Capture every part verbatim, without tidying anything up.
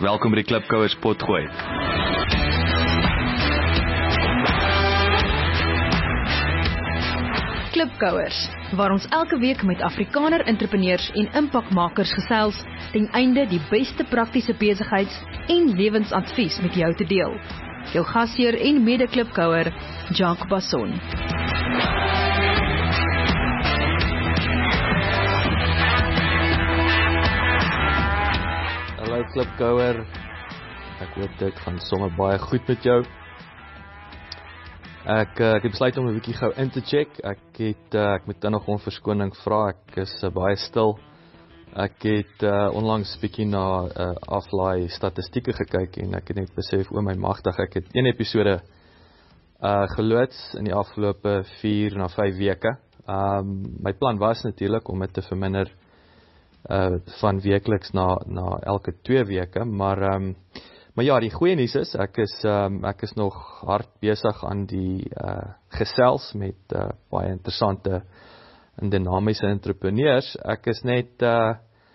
Welkom by die Klipkouers Potgooi. Klipkouers, waar ons elke week met Afrikaner entrepreneurs en impakmakers gesels, ten einde die beste praktiese besigheids- en lewensadvies met jou te deel. Jou gasheer en mede-klipkouer, Jacques Basson. Hallo Klipkouer, ek hoop dit gaan sommer baie goed met jou. Ek, ek het besluit om 'n bietjie gou in te check. Ek het ek moet dan nog om verskoning vra. Ek is uh, baie stil. Ek het uh, onlangs bietjie na uh, aflaai statistieke gekyk en ek het net besef, o my magtig, ek het een episode uh, geloods in die afgelope vier na vyf weke. Um, my plan was natuurlik om dit te verminder uh, van wekeliks na na elke twee weke, maar um, Maar ja, die goeie nuus is, ek is, um, ek is nog hard besig aan die uh, gesels met uh, baie interessante en dinamiese entrepreneurs. Ek is net uh,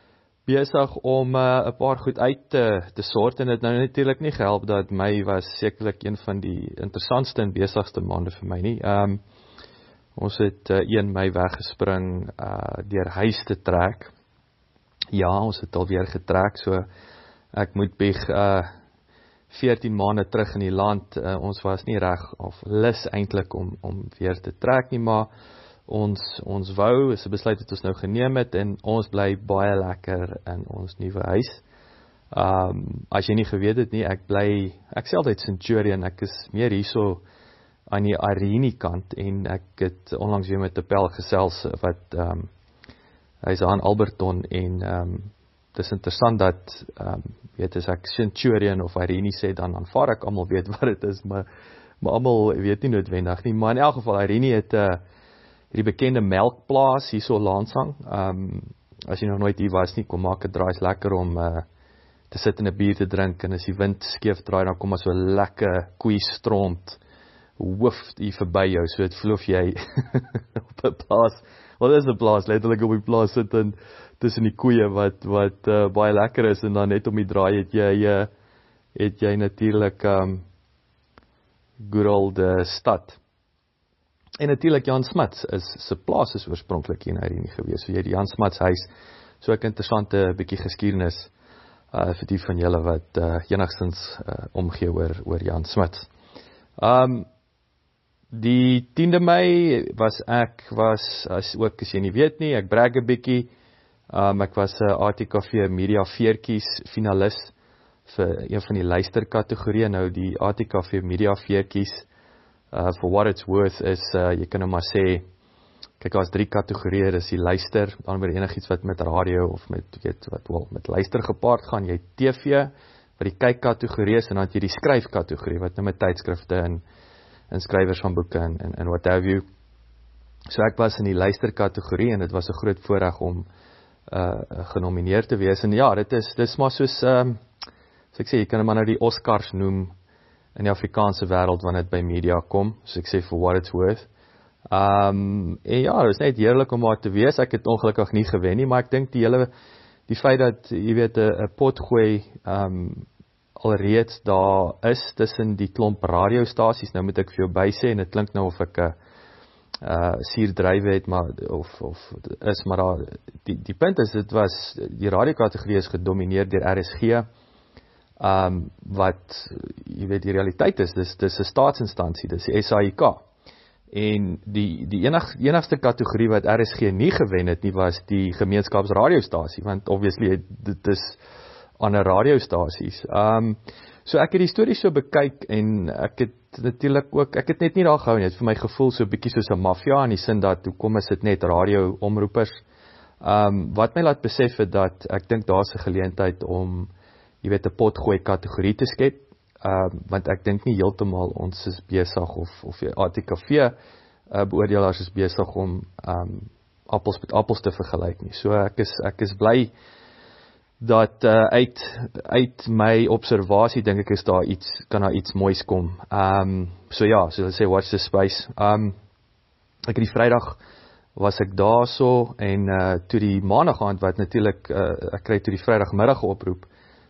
besig om 'n uh, paar goed uit te, te sort en dit nou natuurlik nie gehelp dat Mei was sekerlik een van die interessantste en besigste maande vir my nie. Um, ons het uh, een Mei weggespring uh, deur huis te trek. Ja, ons het alweer getrek, so ek moet bieg uh, veertien maande terug in die land, uh, ons was nie reg of lus eintlik om, om weer te trek nie, maar ons, ons wou, is 'n besluit wat ons nou geneem het, en ons bly baie lekker in ons nuwe huis. Um, as jy nie geweet het nie, ek bly, ek sê altyd Centurion, ek is meer hierso aan die Arini kant, en ek het onlangs weer met 'n pel gesels, wat, um, hy is aan Alberton, en um, het is interessant dat, um, weet, as ek Centurion of Irene sê, dan aanvaar ek almal weet wat het is, maar, maar almal weet nie noodwendig nie, maar in elk geval, Irene het uh, die bekende melkplaas hier so Lansang. Um, as jy nog nooit hier was nie, kom maak het draai, is lekker om uh, te sit en 'n bier te drink, en as die wind skeef draai, dan kom maar so lekker koeistront hoof hier verby jou, so het voel of jy op 'n plaas, wat is 'n plaas, letterlik op die plaas sit en tussen die koeie wat, wat uh, baie lekker is, en dan net om die draai het jy, uh, het jy natuurlijk um, good old uh, stad. En natuurlijk Jan Smuts, is, sy plaas is oorspronklik hier in Irene gewees, so jy die Jan Smuts huis, so ek interessante bykie geskiedenis, uh, vir die van julle wat uh, enigstens uh, omgee oor, oor Jan Smuts. Um, die tiende Mei was ek, was, as ook as jy nie weet nie, ek brag 'n bietjie, Um, ek was 'n uh, A T K V Media Veertjies finalist vir een van die luisterkategorieë. Nou die A T K V Media Veertjies, uh, for what it's worth, is, uh, jy kan nou maar sê, kyk, as drie kategorieë, dis die luister, dan weer enigiets wat met radio, of met, weet, wat wel, met luister gepaard gaan, jy T V, wat die kykkategorie is, en dan het jy die skryfkategorie, wat nou met tydskrifte, en, en skrywers van boeke, en, en, en what have you. So ek was in die luisterkategorie, en dit was 'n groot voorreg om Uh, genomineer te wees, en ja, dit is, dit is maar soos, um, so ek sê, jy kan maar nou die Oscars noem, in die Afrikaanse wêreld, wanneer dit by media kom, so ek sê, for what it's worth. Um, en ja, dit is net heerlik om maar te wees, ek het ongelukkig nie gewen nie, maar ek dink die hele, die feit dat, jy weet, 'n potgooi, um, alreeds daar is, tussen die klomp radiostasies, nou moet ek vir jou bysê, en dit klink nou of ek, uh, Uh, sier drywe het, maar, of, of is, maar daar, die, die punt is, dit was, die radiokategorie is gedomineer deur R S G, um, wat, jy weet, die realiteit is, dis, dis 'n staatsinstansie, dis die S A I K, en die, die enig, enigste kategorie wat R S G nie gewen het nie, was die gemeenskapsradiostasie, want obviously, dit is ander radiostasies. Um, so ek het die storie so bekyk, en ek het natuurlijk ook, ek het net nie daar gehou nie, het vir my gevoel so bietjie soos 'n mafia, in die sin dat, hoekom is dit net radio omroepers, um, wat my laat besef het, dat ek dink daar is 'n geleentheid om, jy weet, 'n potgooi kategorie te skep, um, want ek dink nie heeltemal ons is besig, of, of A T K V uh, beoordelaars is besig om um, appels met appels te vergelyk nie, so ek is, ek is bly, dat uh, uit, uit my observasie, denk ek, is daar iets, kan daar iets moois kom. Um, so ja, so hulle sê, watch the space. Um, ek het die Vrydag, was ek daar so, en uh, toe die maandag aand, wat natuurlik, uh, ek kry toe die Vrydagmiddag oproep,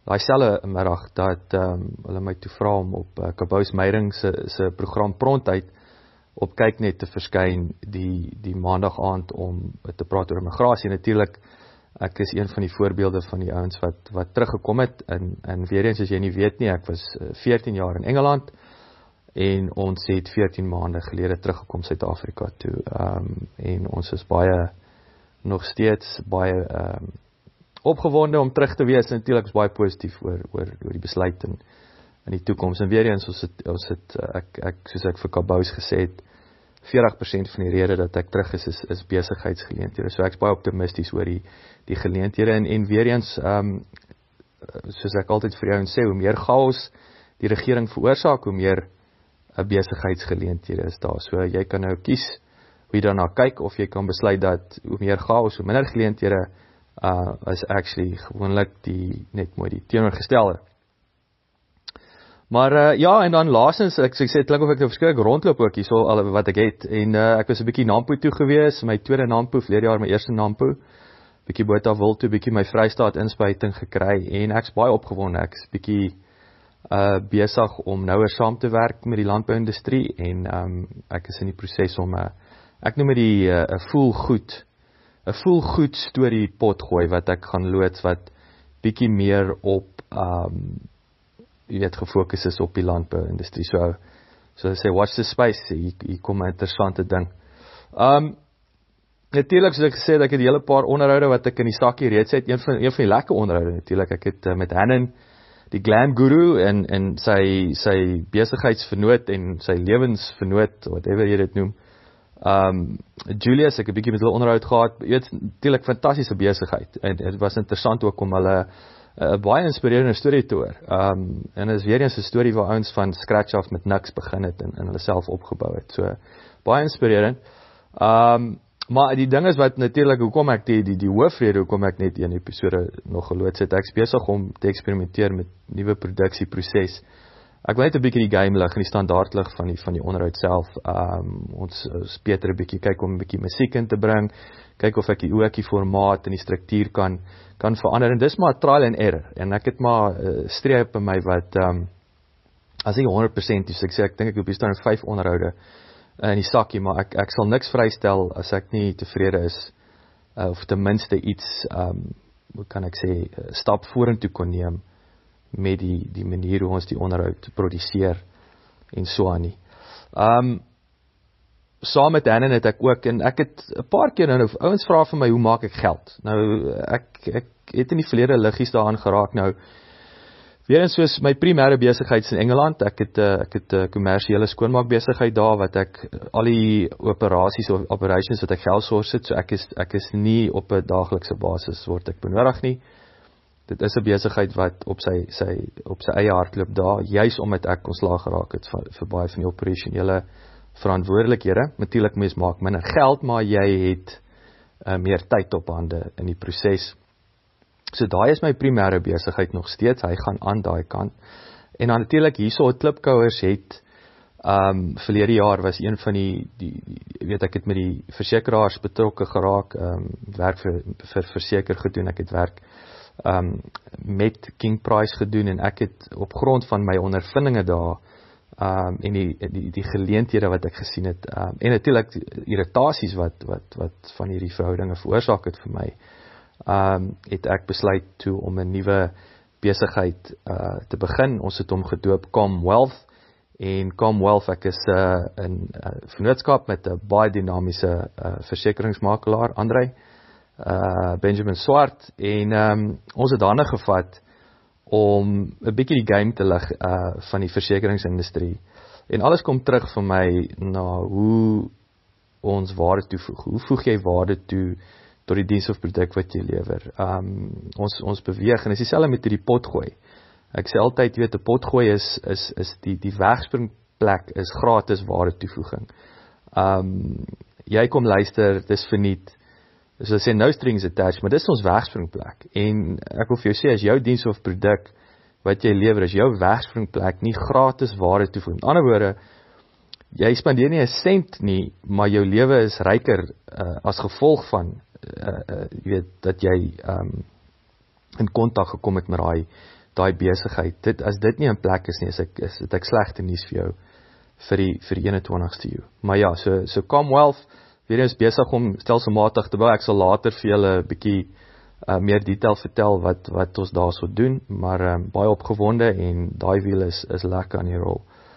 daai selfe middag dat um, hulle my toe vra om op uh, Kabous Meiring se se program Prontheid op Kyknet te verskyn die die maandag aand om te praat oor immigrasie. Natuurlik, ek is een van die voorbeelde van die ouens wat wat teruggekom het en en weer eens as jy nie weet nie, ek was veertien jaar in Engeland en ons het veertien maande gelede teruggekom Suid-Afrika toe. Um, en ons is baie nog steeds baie um, opgewonde om terug te wees. Natuurlik is baie positief oor oor oor die besluit in in die toekoms. En weer eens ons het ons het ek ek soos ek vir Kabous gesê het, veertig persent van die rede dat ek terug is is, is besigheidsgeleenthede. So ek's baie optimisties oor die die geleenthede en en weer eens um, soos ek altyd vir jou en sê, hoe meer chaos die regering veroorsaak, hoe meer uh, besigheidsgeleenthede is daar. So jy kan nou kies hoe jy daarna kyk, of jy kan besluit dat hoe meer chaos, hoe minder geleenthede uh, is actually gewoonlik die net mooi die teenoorgestelde. Maar uh, ja, en dan laasens, ek, ek sê, het klink of ek nou verskrik rondloop ook hier so, al wat ek het, en uh, ek was 'n bietjie Nampo toe gewees, my tweede Nampo, verlede jaar my eerste Nampo, bietjie Botawil toe, bietjie my Vrystaat inspuiting gekry, en ek's baie opgewonde, ek's bietjie uh, besig om nouer saam te werk met die landbouindustrie, en um, ek is in die proses om, uh, ek noem die, 'n uh, voel goed, 'n voel goed storie pot gooi, wat ek gaan loods, wat bietjie meer op, um, jy weet, gefokus is op die landbouindustrie. So, so sê, watch the space, hier, hier kom 'n interessante ding. Um, natuurlik, soos ek gesê het, ek het 'n hele paar onderhoude wat ek in die sakkie reeds het, een van, een van die lekker onderhoude natuurlik, ek het uh, met Hannon, die Glam Guru, en, en sy, sy besigheidsvernoot, en sy lewensvernoot, whatever jy dit noem, um, Julius, ek het 'n bietjie met hulle onderhoud gehad, jy weet, natuurlik fantastiese besigheid, en het was interessant ook om hulle 'n uh, baie inspirerende storie te hoor. Um, en is weer eens 'n storie waar ouens van scratch af met niks begin het en, en hulle self opgebou het. So baie inspirerend. Um, maar die ding is wat natuurlik hoekom ek die die die hoofrede hoekom ek net een episode nog geloods het. Ek's besig om te eksperimenteer met nuwe produksieproses. Ek wil net 'n bietjie die game lig en die standaard lig van die van die onderhoud self. Um, ons is beter 'n bietjie kyk om 'n bietjie musiek in te bring. Kyk of ek die ook die formaat en die struktuur kan kan verander, en dis maar trial and error, en ek het maar uh, streep by my wat, um, as ek honderd persent is, ek sê, ek dink ek op die staan vyf onderhoude uh, in die sakkie, maar ek, ek sal niks vrystel as ek nie tevrede is, uh, of ten minste iets, um, hoe kan ek sê, stap vorentoe kon neem, met die, die manier hoe ons die onderhoud produseer, en so aan nie. Um, saam met Hannon het ek ook, en ek het 'n paar keer nou, ouens vra vir my, hoe maak ek geld? Nou, ek, ek het in die verlede liggies daaraan geraak, nou, weer eens soos my primêre besigheid in Engeland, ek het, ek het 'n kommersiële skoonmaakbesigheid daar, wat ek, al die operasies of operations wat ek geld source het, so ek is, ek is nie op 'n daaglikse basis, word ek benodig nie. Dit is 'n besigheid wat op sy, sy, op sy eie hardloop daar, juis omdat ek ontslaag geraak het, vir, vir baie van die operasionele verantwoordelikhede. Natuurlik mens maak minder geld, maar jy het uh, meer tyd op hande in die proses. So daai is my primêre besigheid nog steeds, hy gaan aan daai kant. En dan natuurlik hierso Klipkouers het um, verlede jaar was een van die, die, die weet ek het met die versekeraars betrokke geraak, um, werk vir, vir verseker gedoen, ek het werk um, met King Price gedoen, en ek het op grond van my ondervindinge daar, Um, en die, die, die geleenthede wat ek gesien het, um, en natuurlik irritasies wat, wat, wat van hierdie verhoudinge veroorsaak het vir my, um, het ek besluit toe om 'n nuwe besigheid uh, te begin. Ons het hom gedoop Comwealth, en Comwealth, ek is uh, in uh, vennootskap met 'n baie dinamiese uh, versekeringsmakelaar, Andrei, uh, Benjamin Swart, en um, ons het hande gevat om 'n bietjie die game te lig uh, van die versekeringsindustrie. En alles kom terug vir my na hoe ons waarde toevoeg. Hoe voeg jy waarde toe tot die diens of produk wat jy lewer? Um, ons, ons beweeg, en is dieselfde met die potgooi. Ek sê altyd, weet, 'n potgooi is, is, is die, die wegspringplek is gratis waarde toevoeging. Um, jy kom luister, dis verniet, so sê no strings attached, maar dis ons wegspringplek, en ek wil vir jou sê, as jou diens of produk wat jy lewer, is jou wegspringplek nie gratis waarde toevoeg. Met ander woorde, jy spandeer nie 'n sent nie, maar jou lewe is ryker uh, as gevolg van, uh, uh, jy weet, dat jy um, in kontak gekom het met daai daai besigheid. Dit as dit nie in plek is nie, is ek is dit ek slegte nuus vir jou vir die vir die eenentwintigste eeu. Maar ja, so so Commonwealth weer eens besig om stelselmatig te bou. Ek sal later vir julle 'n bietjie uh, meer detail vertel wat wat ons daarso doen, maar um, baie opgewonde en daai wiel is is lekker aan die rol.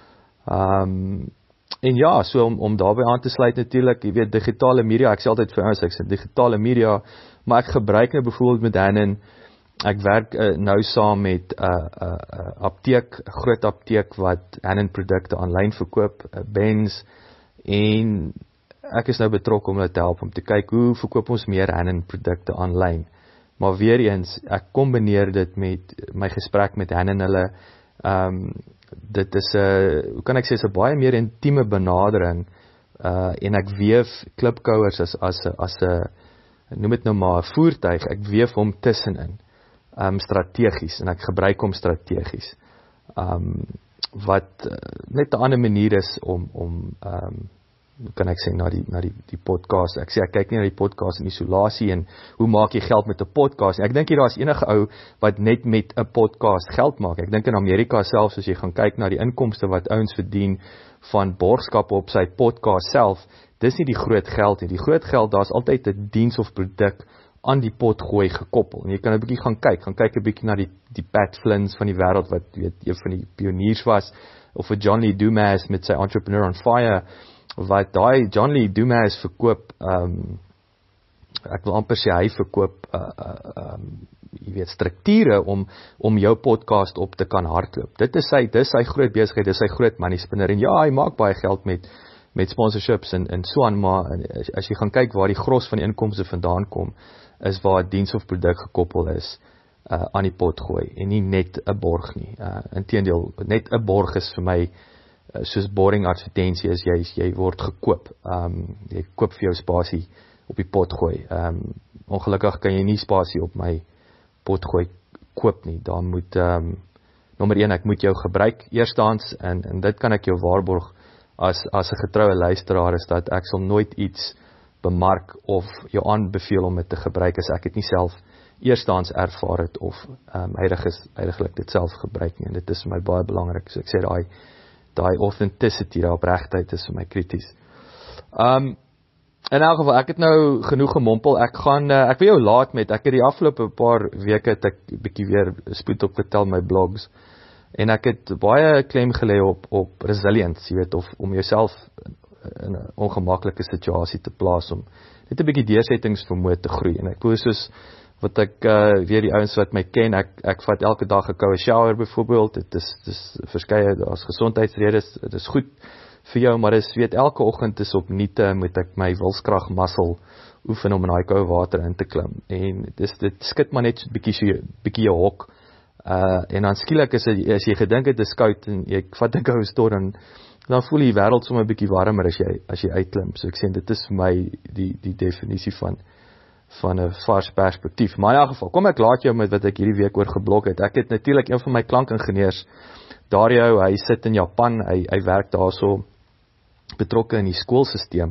Um, en ja, so om om daarbey aan te sluit natuurlik, jy weet digitale media, ek sê altyd vir ons ek sê digitale media, maar ek gebruik nou byvoorbeeld met Hanon. Ek werk uh, nou saam met 'n uh, uh, uh, apteek, 'n groot apteek wat Hanon produkte aanlyn verkoop, uh, Benz, en ek is nou betrokke om hulle te help om te kyk hoe verkoop ons meer Hanon produkte aanlyn. Maar weer eens, ek kombineer dit met my gesprek met Hanon hulle. Um, dit is 'n, hoe kan ek sê, is 'n baie meer intieme benadering, uh, en ek weef klipkouers as as 'n as 'n noem dit nou maar 'n voertuig, ek weef hom tussenin. Um, strategies, en ek gebruik hom strategies. Um, wat uh, net 'n ander manier is om om um, hoe kan ek sê na die na die die podcast. Ek sê ek kyk nie na die podcast in isolasie en hoe maak jy geld met 'n podcast. Ek dink hier daar's enige ou wat net met 'n podcast geld maak. Ek dink in Amerika selfs as jy gaan kyk na die inkomste wat ouens verdien van borgskap op sy podcast self, dis nie die groot geld nie. Die groot geld, daar's altyd 'n diens of produk aan die pot gooi gekoppel. En jy kan 'n bietjie gaan kyk, gaan kyk 'n bietjie na die die Pat Flynn's van die wêreld wat weet een van die pioniers was, of 'n John Lee Dumas met sy Entrepreneur on Fire, wat daai John Lee Dumas verkoop, um, ek wil amper sê hy verkoop uh, uh, um, jy weet strukture om om jou podcast op te kan hardloop. Dit is sy dis sy groot besigheid, dis sy groot money spinner, en ja, hy maak baie geld met met sponsorships en en so aan, maar as, as jy gaan kyk waar die gros van die inkomste vandaan kom, is waar 'n diens of produk gekoppel is uh, aan die pot gooi en nie net 'n borg nie. Uh, inteendeel, net 'n borg is vir my uh, soos boring advertensie is, jy jy word gekoop. Um, jy koop vir jou spasie op die pot gooi. Um, ongelukkig kan jy nie spasie op my pot gooi koop nie. Dan moet um, nommer een, ek moet jou gebruik eerstens, en en dit kan ek jou waarborg as as 'n getroue luisteraar, is dat ek sal nooit iets bemark of jou aanbeveel om dit te gebruik as ek dit nie self eerstens ervaar het of um, heiliglik dit self gebruik nie. En dit is vir my baie belangrik. So ek sê daai daai authenticity, daai opregtheid is vir my krities. Um in elk geval, ek het nou genoeg gemompel. Ek gaan uh, ek wil jou laat met ek het die afgelope paar weke het ek bietjie weer spoed op vertel my blogs. En ek het baie klem gelê op op resilience, jy weet, of om jouself in 'n ongemaklike situasie te plaas, om net 'n bietjie deursettingsvermoë te groei. En ek voel soos wat ek uh, weer die ouens wat my ken, ek ek vat elke dag 'n koue shower byvoorbeeld. Dit is dis verskeie as gesondheidsredes, dit is goed vir jou, maar dis weet elke oggend is opnuut moet ek my wilskrag muscle oefen om in daai koue water in te klim. En dis dit skit maar net 'n bietjie so bietjie jou hok. Uh, en dan skielik is dit, as jy gedink het, dit is koud en jy vat 'n koue stort, dan dan voel die wêreld sommer 'n bietjie warmer as jy as jy uitklim. So ek sê dit is vir my die die definisie van van 'n vars perspektief. Maar in elk geval, kom ek laat jou met wat ek hierdie week oor geblok het. Ek het natuurlik een van my klankingenieurs, Dario, hy sit in Japan, hy hy werk daarso betrokke in die skoolstelsel.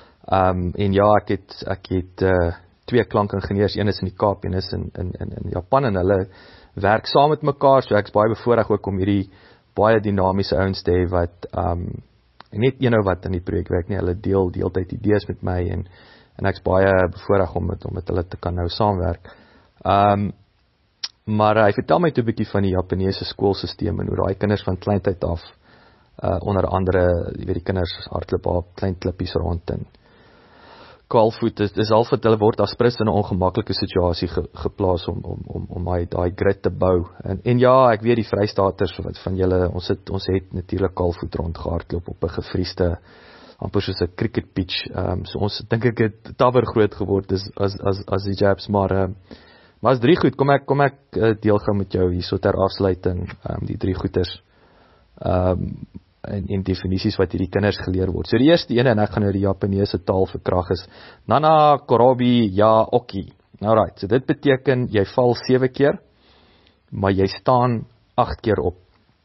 Um en ja, ek het ek het uh, twee klankingenieurs, een is in die Kaap, een is in in in, in Japan, en hulle werk saam met mekaar. So ek's baie bevoorreg ook om hierdie baie dinamiese ouens te hê wat um net eenou wat in die projek werk nie, hulle deel deeltyd idees met my, en en ek's baie bevoorreg om met om met hulle te kan nou saamwerk. Um maar uh, hy vertel my toe 'n bietjie van die Japaneese skoolstelsel en hoe daai kinders van kleintyd af uh onder andere, jy weet, die kinders hardloop op klein klippies rond en kaalvoet, is, is al wat hulle word as prins in 'n ongemaklike situasie ge, geplaas om om om om daai daai grit te bou. En en ja, ek weet die Vrystaaters wat van julle, ons het ons het natuurlik kaalvoet rond gehardloop op 'n gevriesde, amper soos 'n cricket pitch. Um, so ons dink ek het tawer groot geword is as as as die Japs, maar uh, maar as drie goed, kom ek kom ek uh, deel gaan met jou hierso ter afsluiting, um, die drie goeters. Um, en, en definisies wat hierdie kinders geleer word. So die eerste ene, en ek gaan nou die Japaneese taal verkrag, is Nana Korobi Ya Oki. Alright, so dit beteken jy val sewe keer, maar jy staan agt keer op.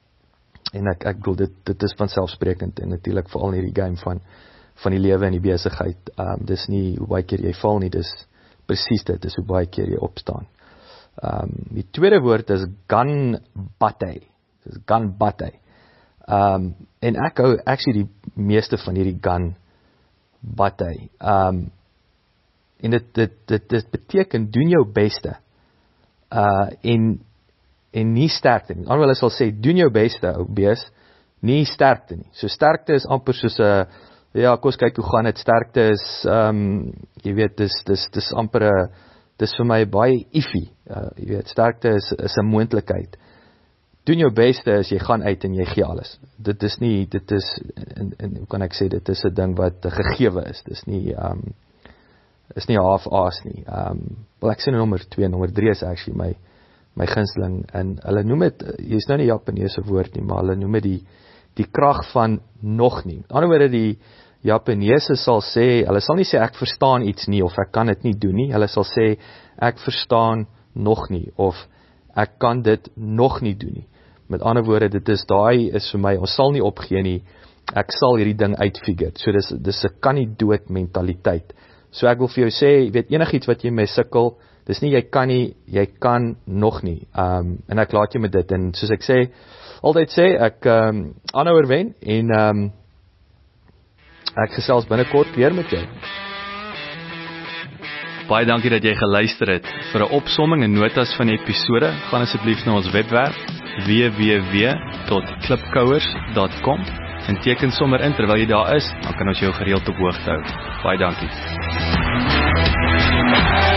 En ek ek bedoel dit dit is vanselfsprekend, en natuurlik veral in hierdie game van van die lewe en die besigheid. Um, dis nie hoe baie keer jy val nie, dis presies dit, dis hoe baie keer jy opstaan. Um, die tweede woord is ganbatte. Dis ganbatte. Um, en ek hou actually die meeste van hierdie ganbatte. Um, en dit, dit, dit, dit beteken, doen jou beste. Uh, en, en nie sterkte nie. Anders hulle sal sê, doen jou beste, ou bees, nie sterkte nie. So sterkte is amper soos 'n ja, kom ons kyk hoe gaan dit. Sterkte is, um, jy weet, dis, dis, dis amper 'n, dis vir my baie iffy. Uh, jy weet, sterkte is, is 'n moontlikheid. Doen jou beste as jy gaan uit en jy gee alles. Dit is nie, dit is, en, en hoe kan ek sê, dit is 'n ding wat gegewe is. Dis nie, um, is nie half-ass nie. Um, wel ek sê nou nommer twee, nommer drie is actually my, my gunsteling, en hulle noem het, jy is nou nie Japaneese woord nie, maar hulle noem het die, die krag van nog nie. Aan die ander woorde, die Japaneese sal sê, hulle sal nie sê ek verstaan iets nie, of ek kan dit nie doen nie, hulle sal sê ek verstaan nog nie, of ek kan dit nog nie doen nie. Met ander woorde, dit is daai is vir my, ons sal nie opgee nie, ek sal hierdie ding uitfigure. So dis, dis 'n kan nie dood mentaliteit. So ek wil vir jou sê, weet enigiets wat jy mee sukkel, dis nie jy kan nie, jy kan nog nie. Um, en ek laat jy met dit, en soos ek sê, altyd sê, ek um, aanhouer wen, en um, ek gesels binnekort weer met jou. Baie dankie dat jy geluister het. Vir 'n opsomming en notas van die episode, gaan asseblief na ons webwerf w w w dot klipkouers dot com en teken sommer in terwyl jy daar is, dan kan ons jou gereeld op hoogte hou. Baie dankie.